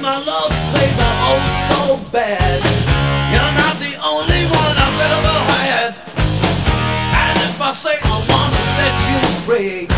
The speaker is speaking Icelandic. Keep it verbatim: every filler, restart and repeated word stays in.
my love, baby, oh so bad. You're not the only one I've ever had. And if I say I wanna set you free,